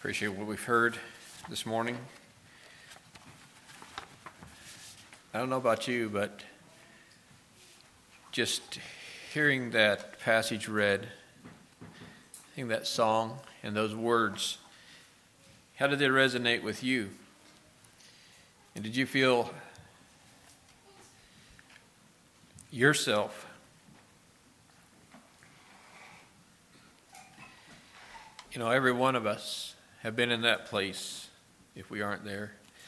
Appreciate what we've heard this morning. I don't know about you, but just hearing that passage read, hearing that song and those words, how did they resonate with you? And did you feel yourself every one of us have been in that place if we aren't there.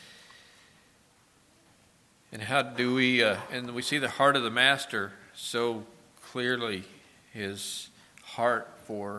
And how do we, and we see the heart of the Master so clearly, his heart for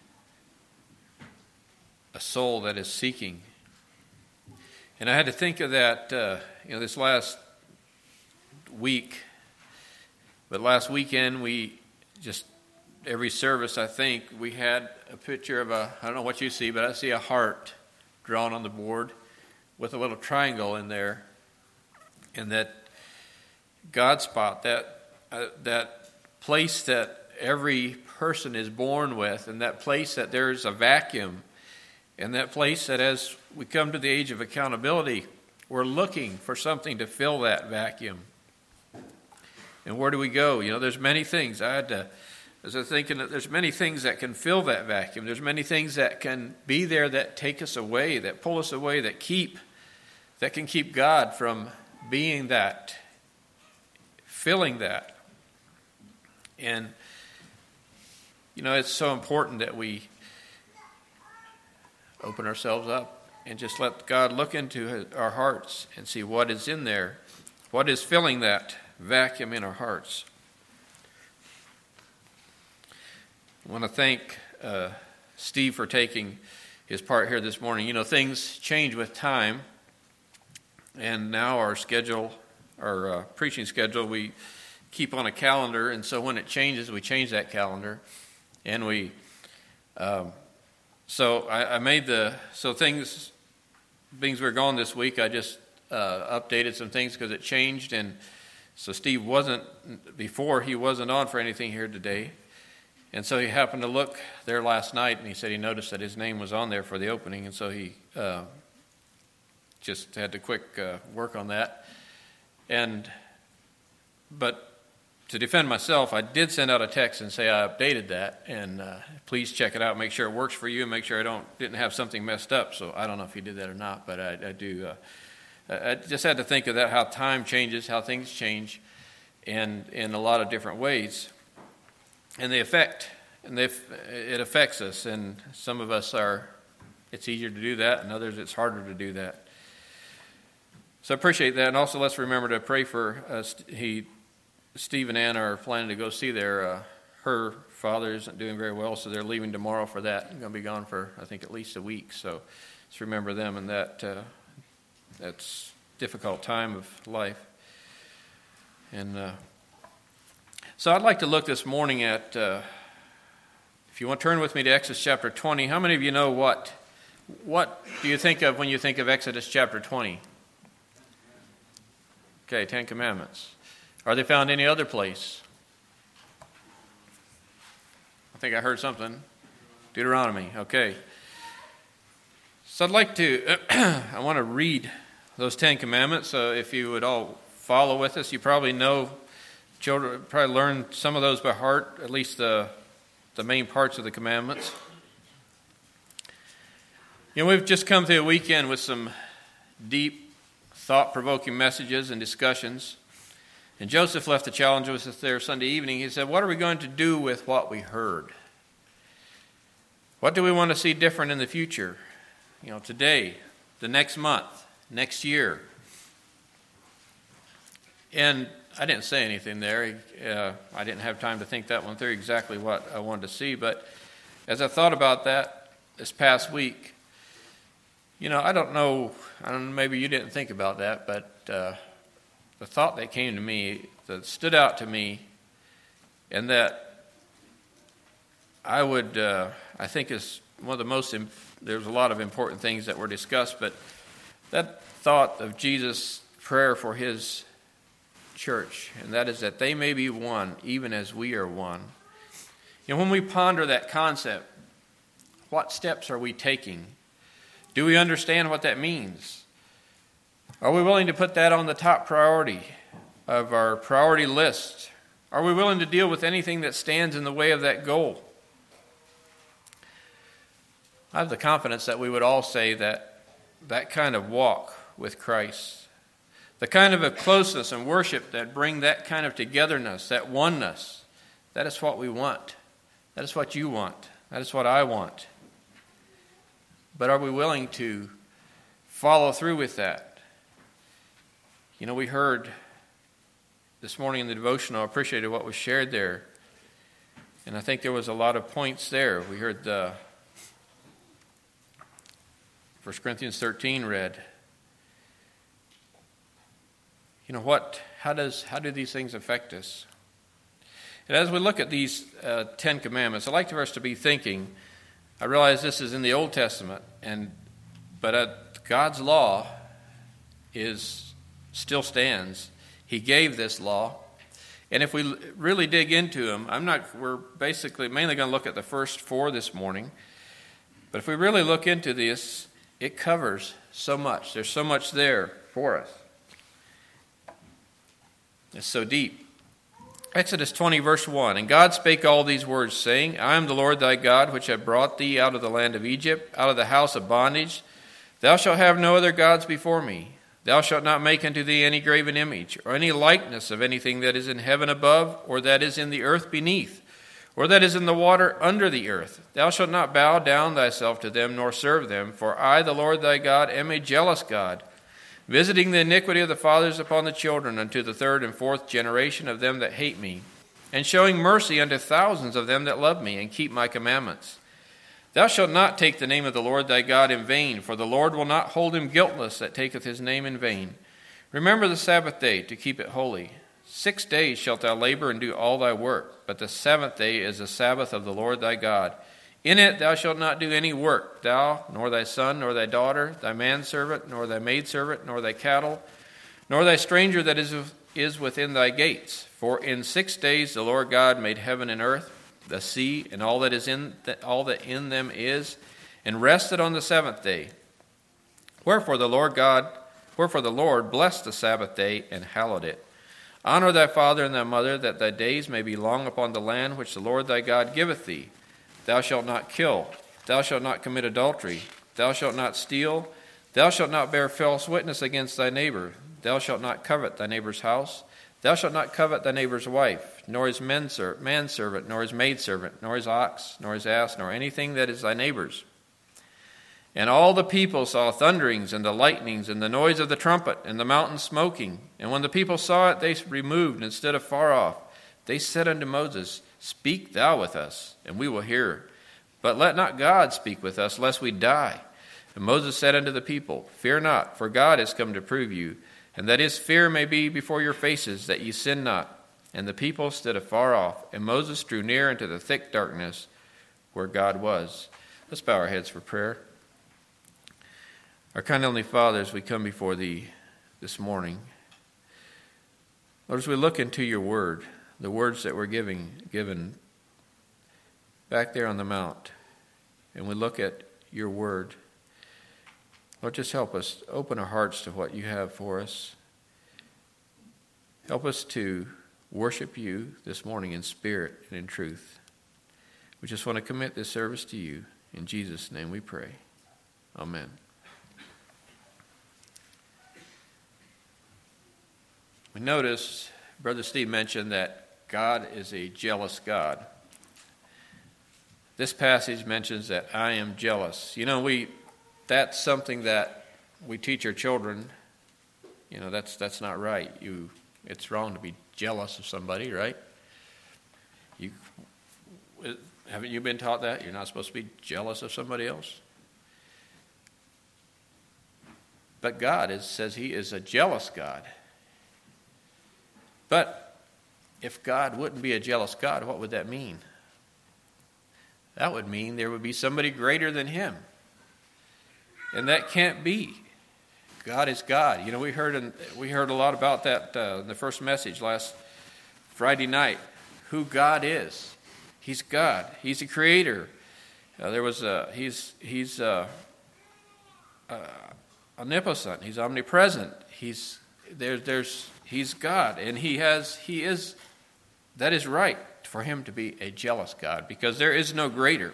a soul that is seeking. And I had to think of that, this last week, but last weekend every service, I think, we had a picture of I don't know what you see, but I see a heart drawn on the board with a little triangle in there. And that God spot, that place that every person is born with, and that place that there's a vacuum, and that place that as we come to the age of accountability, we're looking for something to fill that vacuum. And where do we go? There's many things. As I'm thinking that there's many things that can fill that vacuum. There's many things that can be there that take us away, that pull us away, that can keep God from being that, filling that. And, it's so important that we open ourselves up and just let God look into our hearts and see what is in there, what is filling that vacuum in our hearts. I want to thank Steve for taking his part here this morning. Things change with time, and now our preaching schedule, we keep on a calendar, and so when it changes, we change that calendar. And things were gone this week. I just updated some things because it changed, and so Steve wasn't on for anything here today. And so he happened to look there last night, and he said he noticed that his name was on there for the opening, and so he just had to quick work on that. But to defend myself, I did send out a text and say I updated that, and please check it out, make sure it works for you, and make sure I didn't have something messed up. So I don't know if he did that or not, but I do. I just had to think of that, how time changes, how things change, and in a lot of different ways. And it affects us, and some of us it's easier to do that, and others it's harder to do that. So I appreciate that, and also let's remember to pray for Steve and Ann are planning to go see her father isn't doing very well, so they're leaving tomorrow for that. I'm going to be gone for, I think, at least a week, so let's remember them and that's a difficult time of life. And so I'd like to look this morning at, if you want to turn with me to Exodus chapter 20, how many of you know what do you think of when you think of Exodus chapter 20? Okay, 10 Commandments. Are they found any other place? I think I heard something. Deuteronomy, okay. So I'd like to, I want to read those 10 Commandments. So if you would all follow with us, you probably know, children probably learn some of those by heart, at least the main parts of the commandments. We've just come through a weekend with some deep, thought-provoking messages and discussions. And Joseph left the challenge with us there Sunday evening. He said, what are we going to do with what we heard? What do we want to see different in the future? Today, the next month, next year. And I didn't say anything there. I didn't have time to think that one through exactly what I wanted to see. But as I thought about that this past week, I don't know, maybe you didn't think about that, but the thought that came to me, that stood out to me, and that I think is one of the most, there's a lot of important things that were discussed, but that thought of Jesus' prayer for his church, and that is that they may be one, even as we are one. When we ponder that concept, what steps are we taking Do we understand what that means? Are we willing to put that on the top priority of our priority list? Are we willing to deal with anything that stands in the way of that goal? I have the confidence that we would all say that that kind of walk with Christ, the kind of a closeness and worship that bring that kind of togetherness, that oneness, that is what we want. That is what you want. That is what I want. But are we willing to follow through with that? You know, we heard this morning in the devotional, I appreciated what was shared there. And I think there was a lot of points there. We heard the 1 Corinthians 13 read. You know, how do these things affect us? And as we look at these 10 commandments, I'd like for us to be thinking, I realize this is in the Old Testament, but God's law still stands. He gave this law. And if we really dig into them, we're basically mainly going to look at the first 4 this morning. But if we really look into this, it covers so much. There's so much there for us. It's so deep. Exodus 20, verse 1. And God spake all these words, saying, I am the Lord thy God, which have brought thee out of the land of Egypt, out of the house of bondage. Thou shalt have no other gods before me. Thou shalt not make unto thee any graven image, or any likeness of anything that is in heaven above, or that is in the earth beneath, or that is in the water under the earth. Thou shalt not bow down thyself to them, nor serve them. For I, the Lord thy God, am a jealous God, visiting the iniquity of the fathers upon the children, unto the 3rd and 4th generation of them that hate me, and showing mercy unto thousands of them that love me, and keep my commandments. Thou shalt not take the name of the Lord thy God in vain, for the Lord will not hold him guiltless that taketh his name in vain. Remember the Sabbath day, to keep it holy. 6 days shalt thou labor and do all thy work, but the 7th day is the Sabbath of the Lord thy God. In it thou shalt not do any work, thou, nor thy son, nor thy daughter, thy manservant, nor thy maidservant, nor thy cattle, nor thy stranger that is within thy gates. For in 6 days the Lord God made heaven and earth, the sea, and all that in them is, and rested on the 7th day. Wherefore the Lord blessed the Sabbath day and hallowed it. Honor thy father and thy mother, that thy days may be long upon the land which the Lord thy God giveth thee. Thou shalt not kill. Thou shalt not commit adultery. Thou shalt not steal. Thou shalt not bear false witness against thy neighbor. Thou shalt not covet thy neighbor's house. Thou shalt not covet thy neighbor's wife, nor his manservant, nor his maidservant, nor his ox, nor his ass, nor anything that is thy neighbor's. And all the people saw thunderings and the lightnings and the noise of the trumpet and the mountain smoking. And when the people saw it, they removed and stood afar off. They said unto Moses, Speak thou with us, and we will hear. But let not God speak with us, lest we die. And Moses said unto the people, Fear not, for God is come to prove you, and that his fear may be before your faces, that ye sin not. And the people stood afar off, and Moses drew near into the thick darkness where God was. Let's bow our heads for prayer. Our kind Heavenly Father, as we come before Thee this morning, Lord, as we look into Your Word, the words that were given back there on the mount, and we look at Your Word, Lord, just help us open our hearts to what You have for us. Help us to worship You this morning in spirit and in truth. We just want to commit this service to You. In Jesus' name we pray. Amen. We noticed, Brother Steve mentioned that God is a jealous God. This passage mentions that I am jealous. You know, that's something that we teach our children. You know, that's not right. It's wrong to be jealous of somebody, right? Haven't you been taught that? You're not supposed to be jealous of somebody else? But God says He is a jealous God. But if God wouldn't be a jealous God, what would that mean? That would mean there would be somebody greater than Him. And that can't be. God is God. You know, we heard a lot about that in the first message last Friday night. Who God is. He's God. He's a creator. He's omnipotent. He's omnipresent. He's God, and that is right for him to be a jealous God, because there is no greater.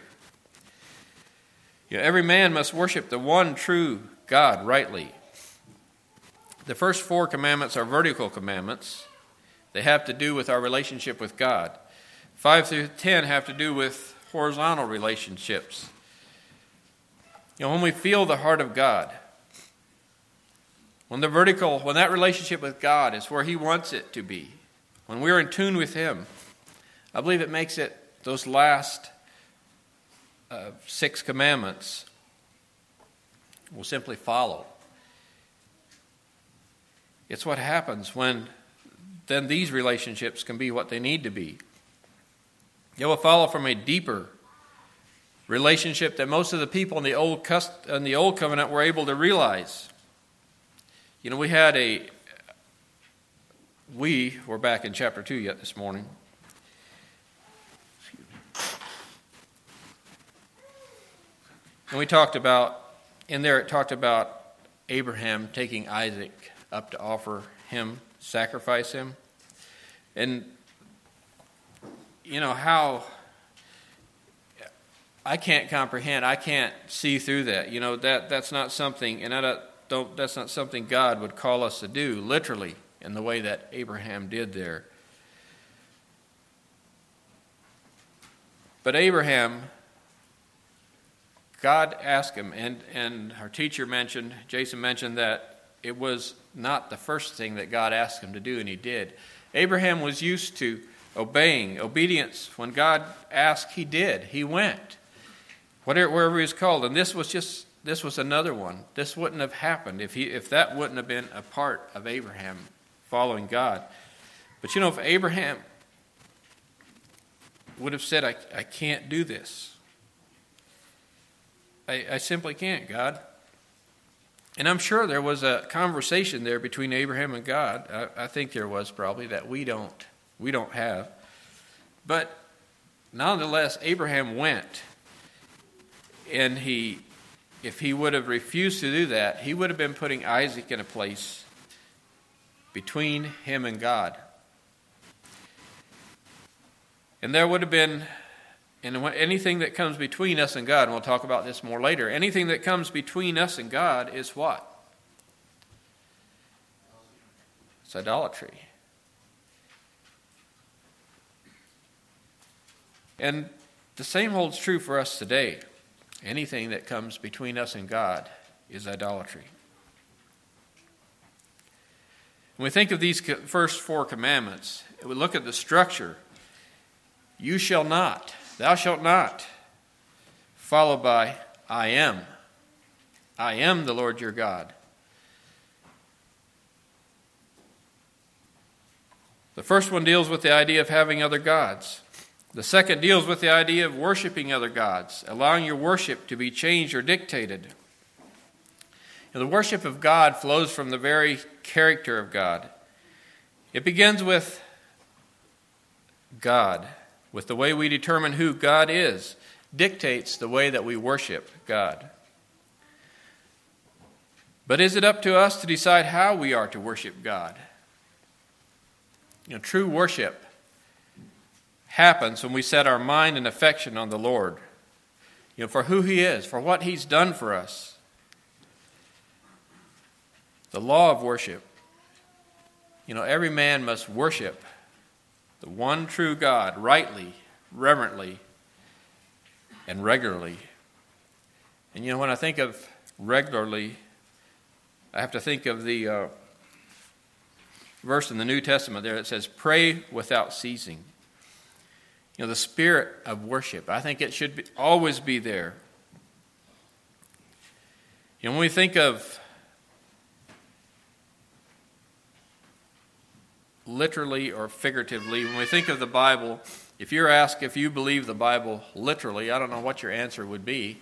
Every man must worship the one true God rightly. The first 4 commandments are vertical commandments. They have to do with our relationship with God. 5 through 10 have to do with horizontal relationships. When we feel the heart of God, when that relationship with God is where he wants it to be, when we're in tune with him, I believe it makes it those last 6 commandments will simply follow. It's what happens when then these relationships can be what they need to be. It will follow from a deeper relationship that most of the people in the old covenant were able to realize. We were back in chapter 2 yet this morning. And it talked about Abraham taking Isaac up to offer him, sacrifice him. And how I can't comprehend, I can't see through that. That's not something, and that's not something God would call us to do, literally, in the way that Abraham did there. But Abraham, God asked him, and our teacher Jason mentioned that it was not the first thing that God asked him to do, and he did. Abraham was used to obeying, obedience. When God asked, he did. He went. Wherever he was called. And this was another one. This wouldn't have happened if that wouldn't have been a part of Abraham following God. But if Abraham would have said, I can't do this. I simply can't, God. And I'm sure there was a conversation there between Abraham and God. I think there was probably that we don't have. But nonetheless, Abraham went. And if he would have refused to do that, he would have been putting Isaac in a place between him and God. And there would have been, and anything that comes between us and God, and we'll talk about this more later, anything that comes between us and God is what? It's idolatry. And the same holds true for us today. Anything that comes between us and God is idolatry. When we think of these first 4 commandments, we look at the structure. You shall not, thou shalt not, followed by I am. I am the Lord your God. The first one deals with the idea of having other gods. The second deals with the idea of worshiping other gods, allowing your worship to be changed or dictated. The worship of God flows from the very character of God. It begins with God, with the way we determine who God is, dictates the way that we worship God. But is it up to us to decide how we are to worship God? True worship happens when we set our mind and affection on the Lord, for who he is, for what he's done for us. The law of worship. Every man must worship the one true God rightly, reverently, and regularly. And when I think of regularly, I have to think of the verse in the New Testament there that says, pray without ceasing. The spirit of worship. I think it should always be there. When we think of literally or figuratively, when we think of the Bible, if you're asked if you believe the Bible literally, I don't know what your answer would be.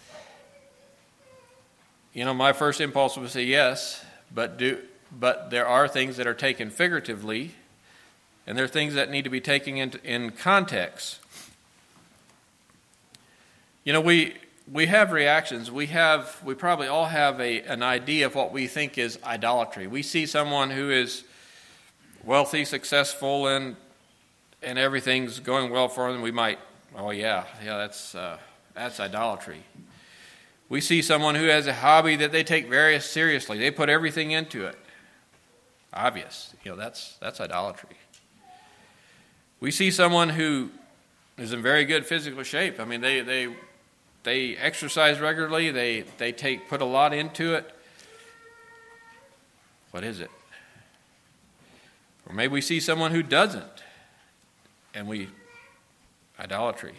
My first impulse would say yes, but there are things that are taken figuratively. And there are things that need to be taken in context. We we have reactions. We probably all have an idea of what we think is idolatry. We see someone who is wealthy, successful, and everything's going well for them. We might, that's idolatry. We see someone who has a hobby that they take very seriously. They put everything into it. Obvious, that's idolatry. We see someone who is in very good physical shape. I mean, they exercise regularly. They put a lot into it. What is it? Or maybe we see someone who doesn't, and idolatry.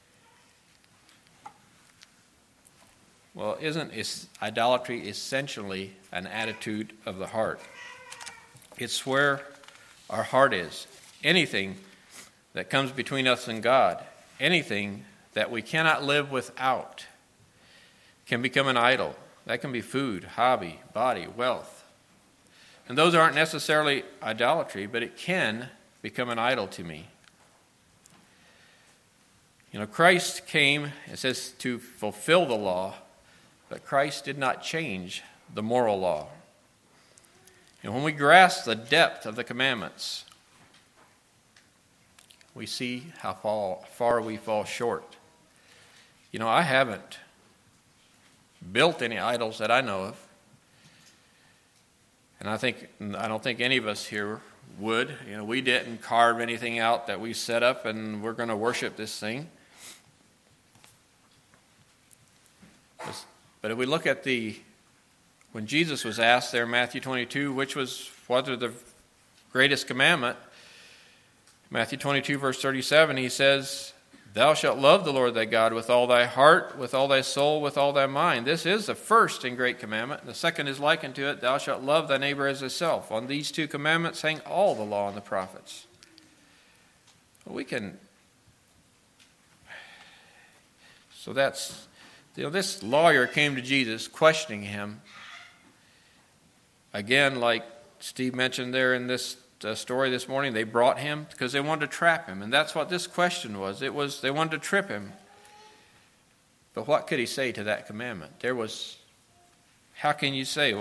Well, isn't idolatry essentially an attitude of the heart? It's where our heart is. Anything that comes between us and God, anything that we cannot live without, can become an idol. That can be food, hobby, body, wealth. And those aren't necessarily idolatry, but it can become an idol to me. Christ came, it says, to fulfill the law, but Christ did not change the moral law. And when we grasp the depth of the commandments, we see how far we fall short. I haven't built any idols that I know of. And I don't think any of us here would. We didn't carve anything out that we set up and we're going to worship this thing. But if we look at when Jesus was asked there in Matthew 22, what was the greatest commandment? Matthew 22, verse 37, he says, "Thou shalt love the Lord thy God with all thy heart, with all thy soul, with all thy mind. This is the first and great commandment. The second is likened to it, thou shalt love thy neighbor as thyself. On these two commandments hang all the law and the prophets." So that's, this lawyer came to Jesus questioning him. Again, like Steve mentioned there in this story this morning, they brought him because they wanted to trap him. And that's what this question was. They wanted to trip him. But what could he say to that commandment? How can you say,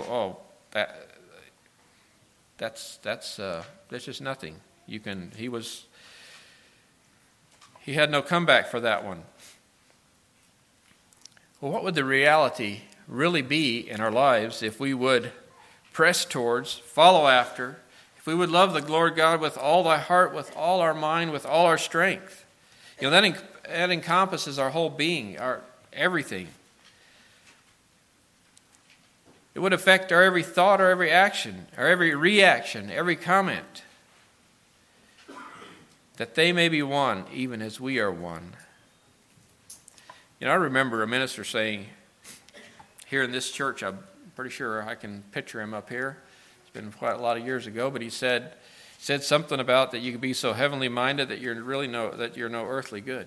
that's just nothing. He had no comeback for that one. Well, what would the reality really be in our lives if we would press towards, follow after, if we would love the Lord God with all thy heart, with all our mind, with all our strength? That encompasses our whole being, our everything. It would affect our every thought, our every action, our every reaction, every comment. That they may be one, even as we are one. I remember a minister saying, here in this church, I'm pretty sure I can picture him up here. It's been quite a lot of years ago, but he said something about that you could be so heavenly minded that you're no earthly good.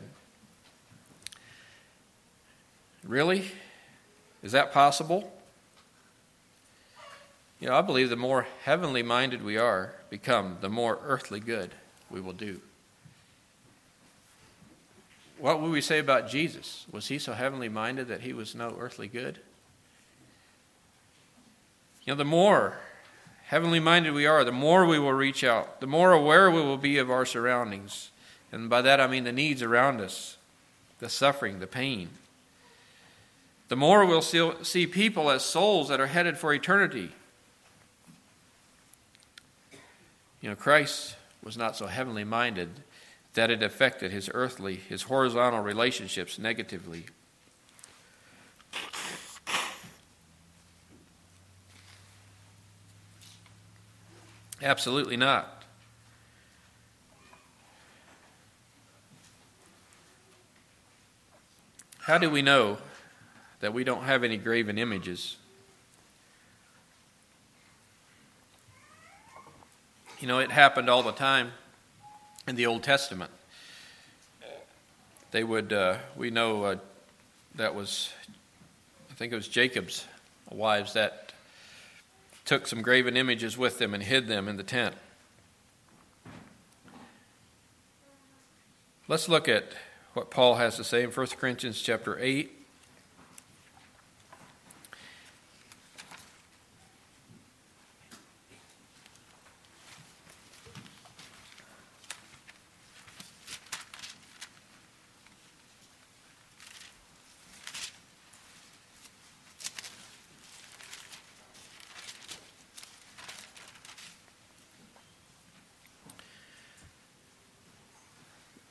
Really? Is that possible? I believe the more heavenly minded we become, the more earthly good we will do. What would we say about Jesus? Was he so heavenly minded that he was no earthly good? The more heavenly minded we are, the more we will reach out, the more aware we will be of our surroundings. And by that I mean the needs around us, the suffering, the pain. The more we'll see people as souls that are headed for eternity. Christ was not so heavenly minded that it affected his horizontal relationships negatively. Absolutely not. How do we know that we don't have any graven images? It happened all the time in the Old Testament. They would, we know that was, I think it was Jacob's wives that took some graven images with them and hid them in the tent. Let's look at what Paul has to say in 1 Corinthians chapter 8.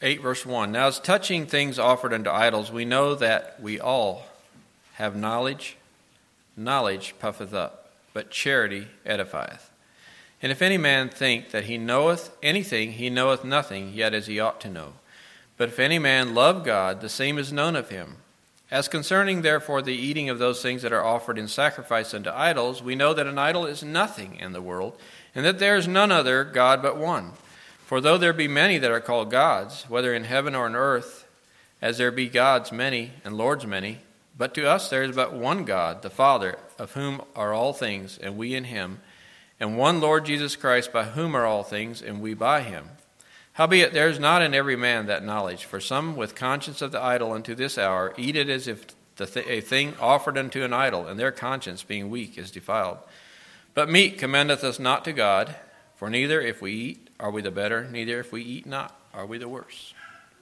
8, verse 1. Now as touching things offered unto idols, we know that we all have knowledge. Knowledge puffeth up, but charity edifieth. And if any man think that he knoweth anything, he knoweth nothing, yet as he ought to know. But if any man love God, the same is known of him. As concerning therefore the eating of those things that are offered in sacrifice unto idols, we know that an idol is nothing in the world, and that there is none other God but one. For though there be many that are called gods, whether in heaven or in earth, as there be gods many and lords many, but to us there is but one God, the Father, of whom are all things, and we in him, and one Lord Jesus Christ, by whom are all things, and we by him. Howbeit there is not in every man that knowledge, for some with conscience of the idol unto this hour eat it as if a thing offered unto an idol, and their conscience being weak is defiled. But meat commendeth us not to God, for neither if we eat are we the better, neither if we eat not are we the worse.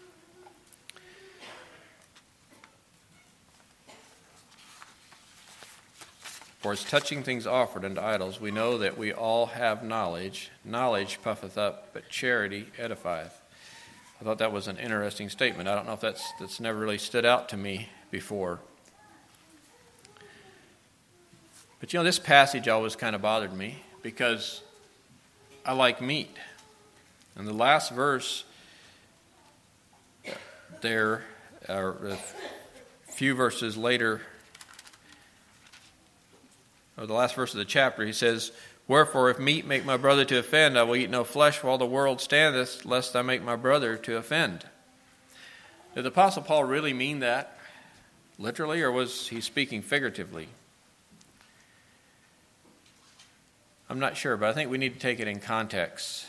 For as touching things offered unto idols, we know that we all have knowledge. Knowledge puffeth up, but charity edifieth. I thought that was an interesting statement. I don't know if that's never really stood out to me before. But this passage always kind of bothered me because I like meat. And the last verse there, or a few verses later, or the last verse of the chapter, he says, Wherefore, if meat make my brother to offend, I will eat no flesh while the world standeth, lest I make my brother to offend. Did the Apostle Paul really mean that literally, or was he speaking figuratively? I'm not sure, but I think we need to take it in context.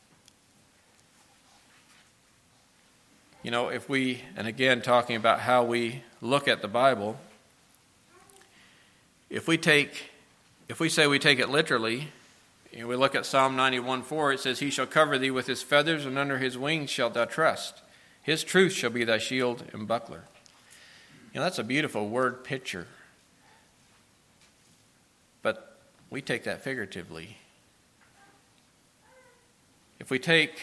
If we, and again talking about how we look at the Bible, if we say we take it literally, we look at Psalm 91:4, it says, He shall cover thee with his feathers, and under his wings shalt thou trust. His truth shall be thy shield and buckler. That's a beautiful word picture. But we take that figuratively. If we take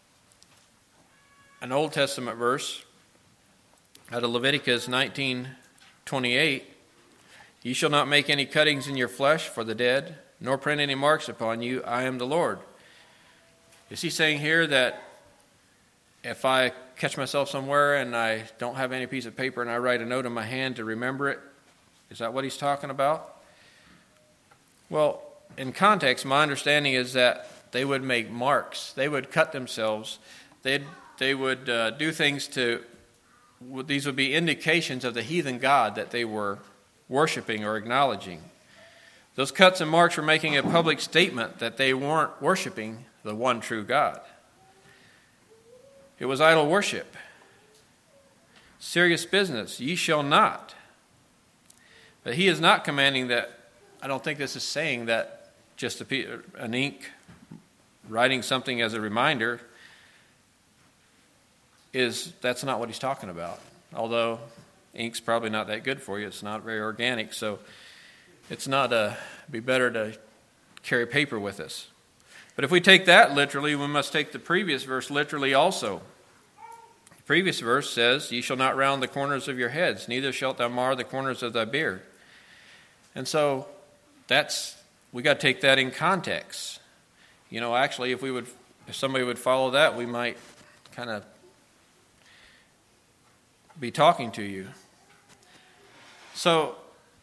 an Old Testament verse out of Leviticus 19:28, Ye shall not make any cuttings in your flesh for the dead, nor print any marks upon you. I am the Lord. Is he saying here that if I catch myself somewhere and I don't have any piece of paper and I write a note in my hand to remember it, is that what he's talking about? Well, in context, my understanding is that they would make marks. They would cut themselves. They would do things these would be indications of the heathen god that they were worshiping or acknowledging. Those cuts and marks were making a public statement that they weren't worshiping the one true God. It was idol worship. Serious business. Ye shall not. But he is not commanding that. I don't think this is saying that just an ink writing something as a reminder that's not what he's talking about. Although ink's probably not that good for you. It's not very organic, so it's not be better to carry paper with us. But if we take that literally, we must take the previous verse literally also. The previous verse says, Ye shall not round the corners of your heads, neither shalt thou mar the corners of thy beard. And so we got to take that in context. Actually, if somebody would follow that, we might kind of be talking to you. So,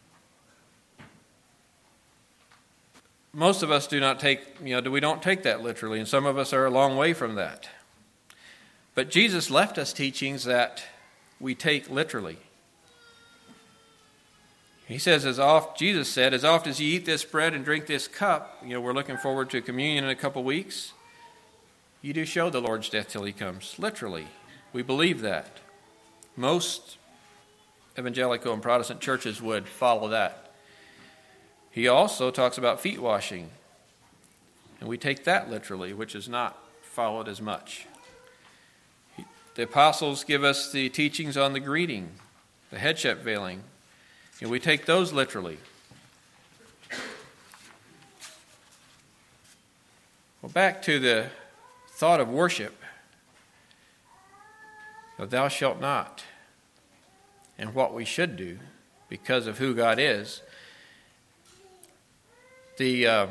most of us we don't take that literally, and some of us are a long way from that. But Jesus left us teachings that we take literally. He says, Jesus said, as oft as you eat this bread and drink this cup, we're looking forward to communion in a couple weeks, you do show the Lord's death till he comes. Literally. We believe that. Most evangelical and Protestant churches would follow that. He also talks about feet washing. And we take that literally, which is not followed as much. The apostles give us the teachings on the greeting, the headship veiling. And we take those literally. Well, back to the thought of worship. Thou shalt not. And what we should do because of who God is. The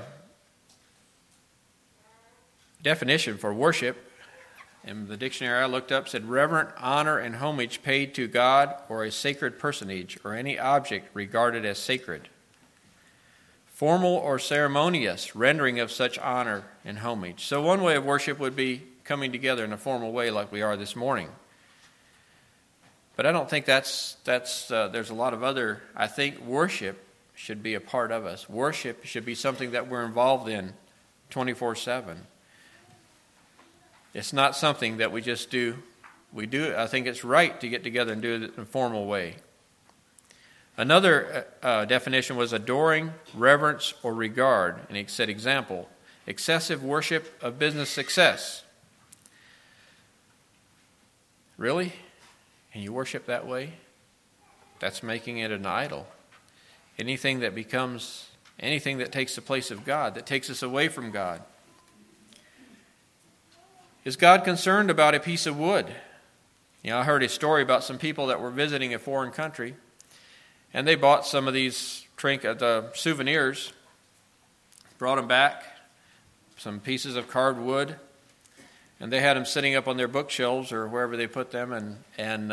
definition for worship in the dictionary I looked up said reverent honor and homage paid to God or a sacred personage or any object regarded as sacred. Formal or ceremonious rendering of such honor and homage. So one way of worship would be coming together in a formal way like we are this morning. But I don't think that's there's a lot of other, I think worship should be a part of us. Worship should be something that we're involved in 24/7. It's not something that we just do. I think it's right to get together and do it in a formal way. Another definition was adoring, reverence, or regard. And it said, example, excessive worship of business success. Really? And you worship that way? That's making it an idol. Anything that takes the place of God, that takes us away from God. Is God concerned about a piece of wood? I heard a story about some people that were visiting a foreign country, and they bought some of these souvenirs, brought them back, some pieces of carved wood, and they had them sitting up on their bookshelves or wherever they put them, and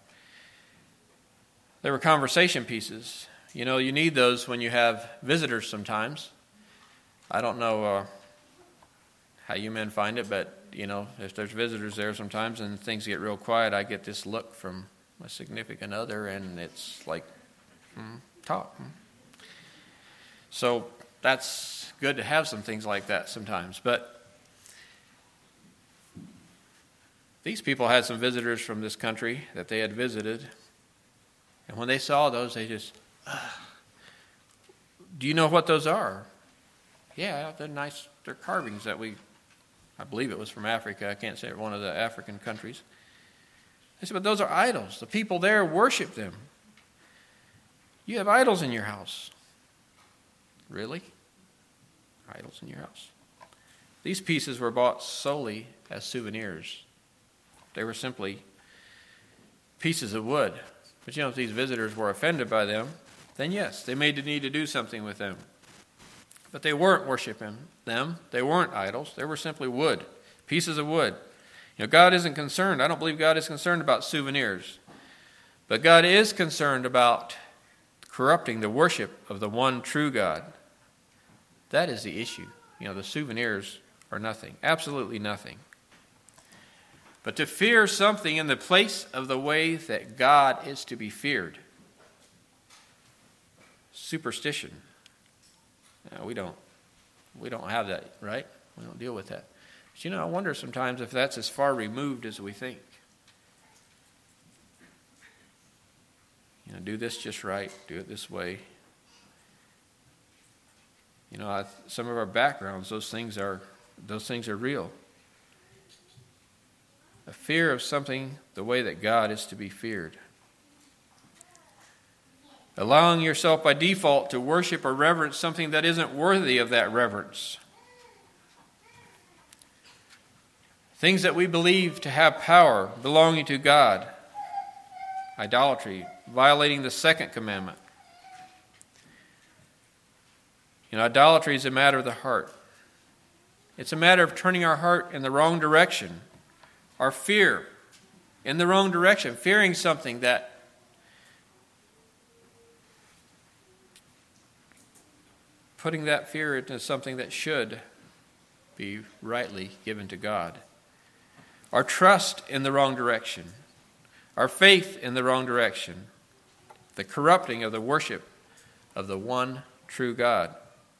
they were conversation pieces. You need those when you have visitors sometimes. I don't know how you men find it, but, if there's visitors there sometimes and things get real quiet, I get this look from my significant other, and it's like, talk. So that's good to have some things like that sometimes. But these people had some visitors from this country that they had visited. And when they saw those, they just, do you know what those are? Yeah, they're nice. They're carvings that I believe it was from Africa. I can't say one of the African countries. I said, but those are idols. The people there worship them. You have idols in your house. Really? Idols in your house? These pieces were bought solely as souvenirs. They were simply pieces of wood. But if these visitors were offended by them, then yes, they may need to do something with them. But they weren't worshiping them. They weren't idols. They were simply wood, pieces of wood. God isn't concerned. I don't believe God is concerned about souvenirs. But God is concerned about corrupting the worship of the one true God. That is the issue. The souvenirs are nothing, absolutely nothing. But to fear something in the place of the way that God is to be feared. Superstition. No, we don't have that, right? We don't deal with that. But I wonder sometimes if that's as far removed as we think. Do this just right. Do it this way. Some of our backgrounds, those things are real. A fear of something the way that God is to be feared. Allowing yourself by default to worship or reverence something that isn't worthy of that reverence. Things that we believe to have power belonging to God. Idolatry, violating the second commandment. Idolatry is a matter of the heart. It's a matter of turning our heart in the wrong direction. Our fear in the wrong direction. Fearing something that putting that fear into something that should be rightly given to God. Our trust in the wrong direction. Our faith in the wrong direction. The corrupting of the worship of the one true God.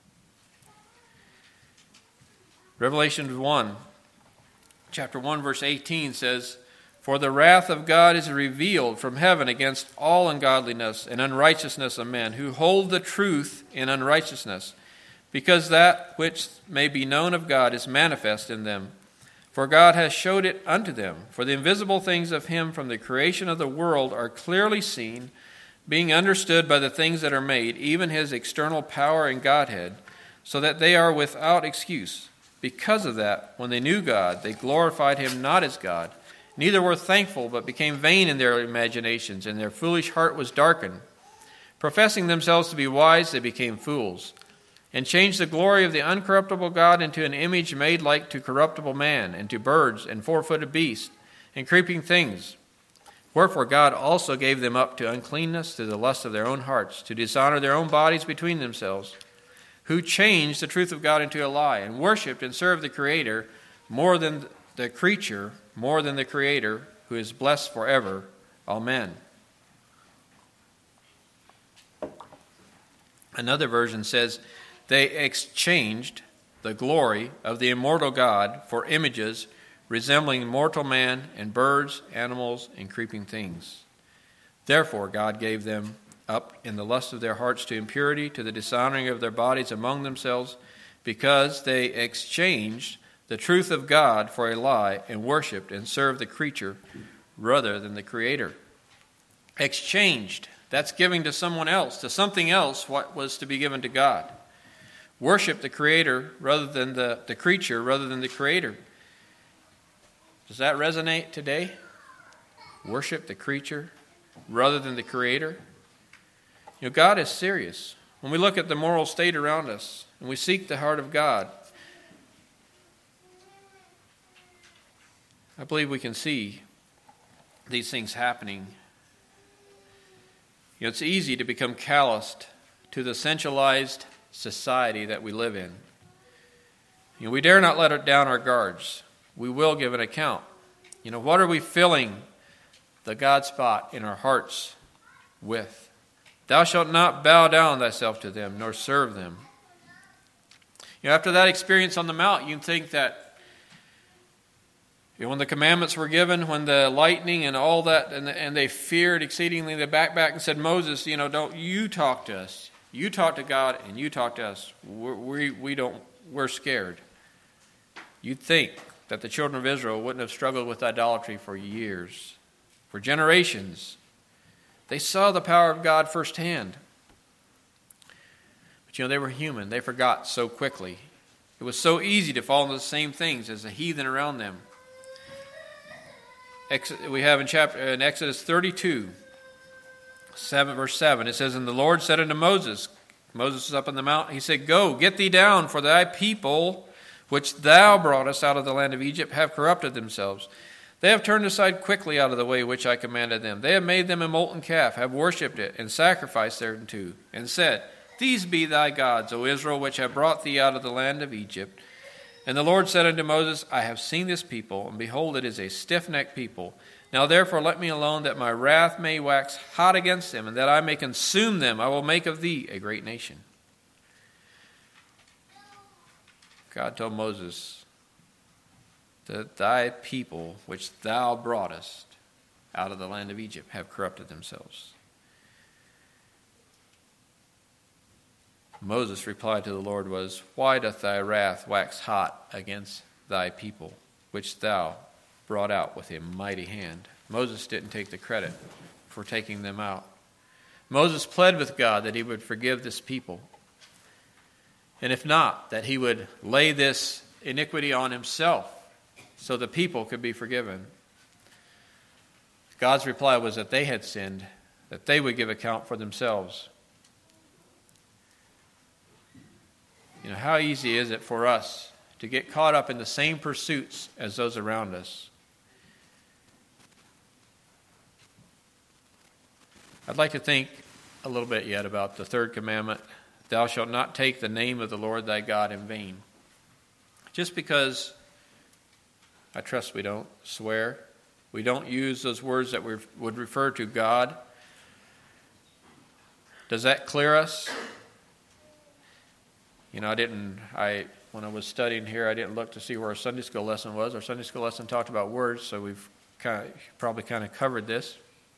Revelation 1, chapter 1, verse 18 says, For the wrath of God is revealed from heaven against all ungodliness and unrighteousness of men, who hold the truth in unrighteousness, because that which may be known of God is manifest in them. For God has showed it unto them. For the invisible things of him from the creation of the world are clearly seen, being understood by the things that are made, even his external power and Godhead, so that they are without excuse. Because of that, when they knew God, they glorified him not as God, Neither were thankful, but became vain in their imaginations, and their foolish heart was darkened. Professing themselves to be wise, they became fools, and changed the glory of the uncorruptible God into an image made like to corruptible man, and to birds, and four-footed beasts, and creeping things. Wherefore God also gave them up to uncleanness through the lust of their own hearts, to dishonor their own bodies between themselves, who changed the truth of God into a lie, and worshipped and served the Creator more than the creature, more than the Creator, who is blessed forever. Amen. Another version says, they exchanged the glory of the immortal God for images resembling mortal man and birds, animals, and creeping things. Therefore God gave them up in the lust of their hearts to impurity, to the dishonoring of their bodies among themselves, because they exchanged the truth of God for a lie, and worshipped and served the creature rather than the Creator. Exchanged, that's giving to someone else, to something else, what was to be given to God. Worship the Creator rather than the creature rather than the Creator. Does that resonate today? Worship the creature rather than the Creator? You know, God is serious. When we look at the moral state around us and we seek the heart of God, I believe we can see these things happening. You know, it's easy to become calloused to the centralized society that we live in. You know, we dare not let down our guards. We will give an account. You know, what are we filling the God spot in our hearts with? Thou shalt not bow down thyself to them, nor serve them. You know, after that experience on the mount, you think that, you know, when the commandments were given, when the lightning and all that, and they feared exceedingly, they backed back and said, Moses, you know, don't you talk to us. You talk to God and you talk to us. We're scared. You'd think that the children of Israel wouldn't have struggled with idolatry for years, for generations. They saw the power of God firsthand. But you know, they were human. They forgot so quickly. It was so easy to fall into the same things as the heathen around them. We have in Exodus 32, 7, verse 7, it says, And the Lord said unto Moses was up on the mount, he said, Go, get thee down, for thy people, which thou broughtest out of the land of Egypt, have corrupted themselves. They have turned aside quickly out of the way which I commanded them. They have made them a molten calf, have worshipped it, and sacrificed thereunto, and said, These be thy gods, O Israel, which have brought thee out of the land of Egypt. And the Lord said unto Moses, I have seen this people, and behold, it is a stiff-necked people. Now therefore let me alone, that my wrath may wax hot against them, and that I may consume them. I will make of thee a great nation. God told Moses that thy people, which thou broughtest out of the land of Egypt, have corrupted themselves. Moses' reply to the Lord was, Why doth thy wrath wax hot against thy people, which thou brought out with a mighty hand? Moses didn't take the credit for taking them out. Moses pled with God that he would forgive this people. And if not, that he would lay this iniquity on himself so the people could be forgiven. God's reply was that they had sinned, that they would give account for themselves. You know, how easy is it for us to get caught up in the same pursuits as those around us? I'd like to think a little bit yet about the third commandment, Thou shalt not take the name of the Lord thy God in vain. Just because I trust we don't swear, we don't use those words that we would refer to God, does that clear us? You know, when I was studying here, I didn't look to see where our Sunday school lesson was. Our Sunday school lesson talked about words, so we've probably covered this.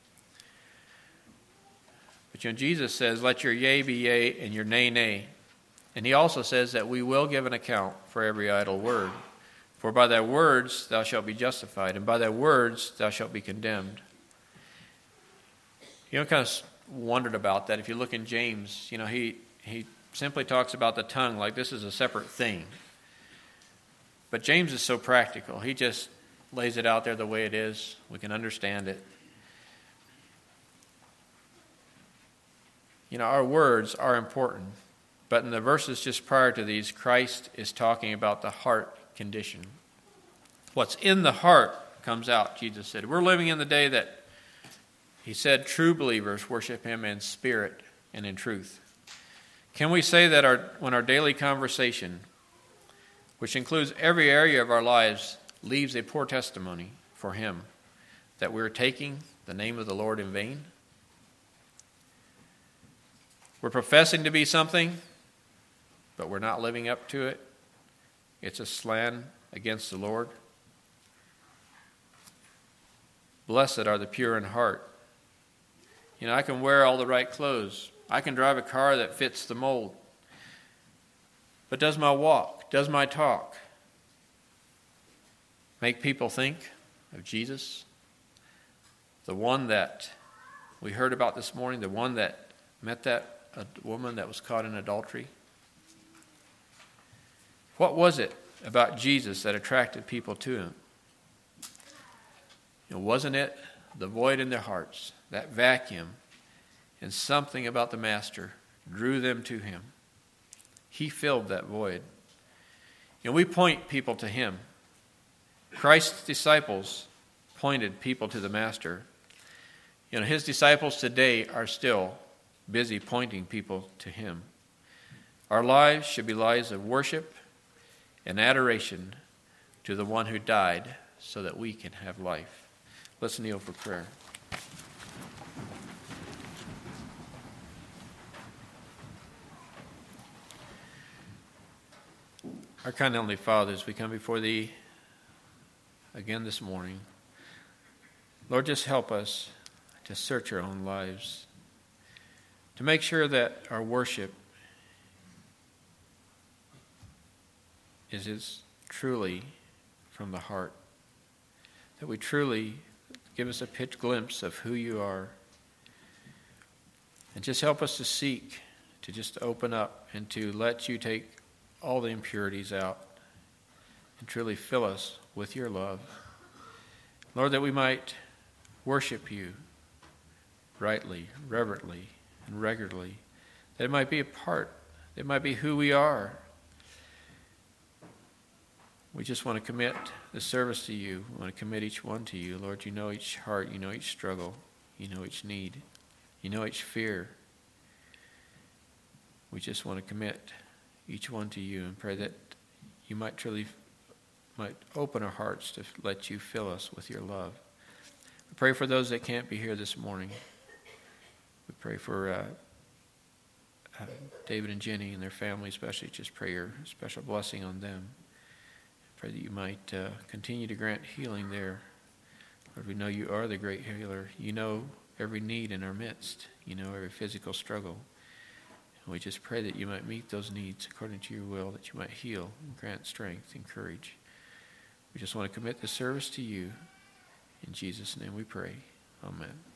But you know, Jesus says, let your yea be yea and your nay, nay. And he also says that we will give an account for every idle word. For by thy words thou shalt be justified, and by thy words thou shalt be condemned. You know, kind of wondered about that. If you look in James, you know, he simply talks about the tongue like this is a separate thing. But James is so practical. He just lays it out there the way it is. We can understand it. You know, our words are important, but in the verses just prior to these, Christ is talking about the heart condition. What's in the heart comes out, Jesus said. We're living in the day that he said true believers worship him in spirit and in truth. Can we say that when our daily conversation, which includes every area of our lives, leaves a poor testimony for him, that we're taking the name of the Lord in vain? We're professing to be something, but we're not living up to it. It's a slam against the Lord. Blessed are the pure in heart. You know, I can wear all the right clothes. I can drive a car that fits the mold. But does my walk, does my talk make people think of Jesus? The one that we heard about this morning, the one that met that woman that was caught in adultery? What was it about Jesus that attracted people to him? You know, wasn't it the void in their hearts, that vacuum, and something about the Master drew them to him? He filled that void. You know, we point people to him. Christ's disciples pointed people to the Master. You know, his disciples today are still busy pointing people to him. Our lives should be lives of worship and adoration to the one who died so that we can have life. Let's kneel for prayer. Our kind Heavenly Father, as we come before thee again this morning, Lord, just help us to search our own lives, to make sure that our worship is truly from the heart, that we truly give us a pitch glimpse of who you are, and just help us to seek, to just open up and to let you take all the impurities out and truly fill us with your love. Lord, that we might worship you rightly, reverently, and regularly, that it might be a part, that it might be who we are. We just want to commit the service to you. We want to commit each one to you. Lord, you know each heart, you know each struggle, you know each need, you know each fear. We just want to commit each one to you and pray that you might open our hearts to let you fill us with your love. We pray for those that can't be here this morning. We pray for David and Jenny and their family especially. Just pray your special blessing on them. Pray that you might continue to grant healing there. Lord, we know you are the great healer. You know every need in our midst. You know every physical struggle. And we just pray that you might meet those needs according to your will, that you might heal and grant strength and courage. We just want to commit this service to you. In Jesus' name we pray. Amen.